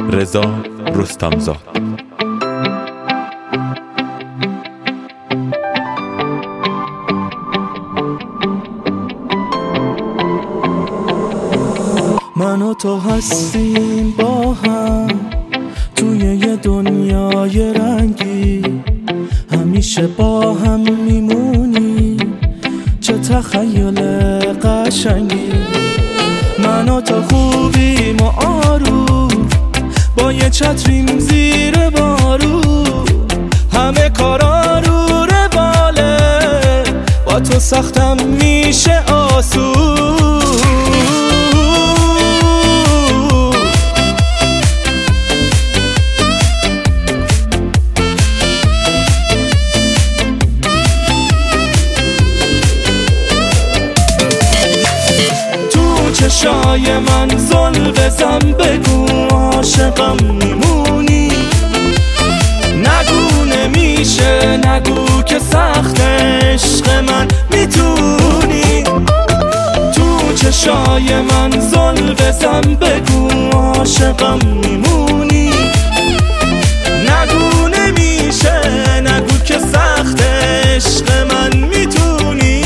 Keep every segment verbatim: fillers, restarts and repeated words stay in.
رضا رستمزاد. من و تو هستیم با هم توی یه دنیای رنگی، همیشه با هم میمونی، چه تخیل قشنگی. من و تو خوبیم و آروم با یه چتریم زیر بارو، همه کارا رو رواله، با تو سختم میشه آسون. چشای من زل بزن، بگو عاشقم میمونی، نگو نمیشه، نگو که سخت عشق من میتونی. تو چشای من زل بزن، بگو عاشقم میمونی، نگو نمیشه، نگو که سخت عشق من میتونی.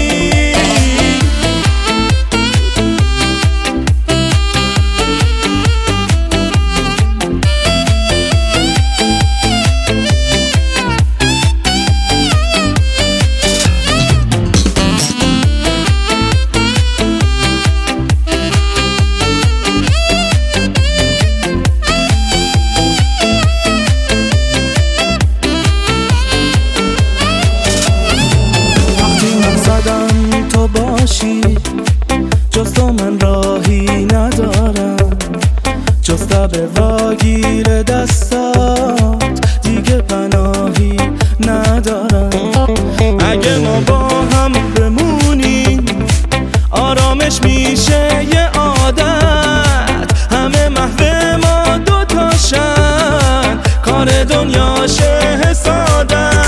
تو باشی جز تو من راهی ندارم، جز لب واگیر دستات دیگه پناهی ندارم. اگه ما با هم بمونیم آرامش میشه یه عادت، همه محو ما دوتاشن، کار دنیاشه حسادت.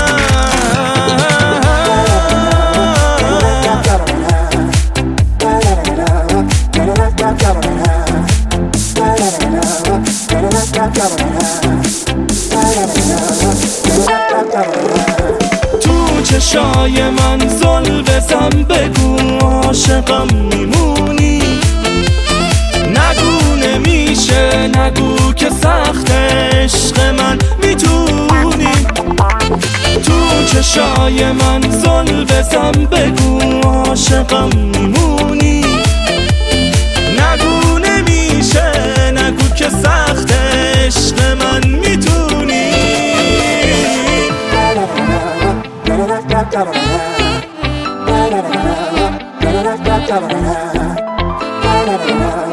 تو چشای من زل بزن، بگو عاشقم میمونی، نگو نمیشه، نگو که سخت عشق من میتونی. تو چشای من زل بزن، بگو عاشقم میمونی، نگو نمیشه، نگو که سخت عشق من میتونی.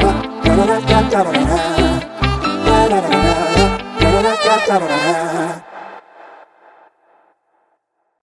Da da da da da.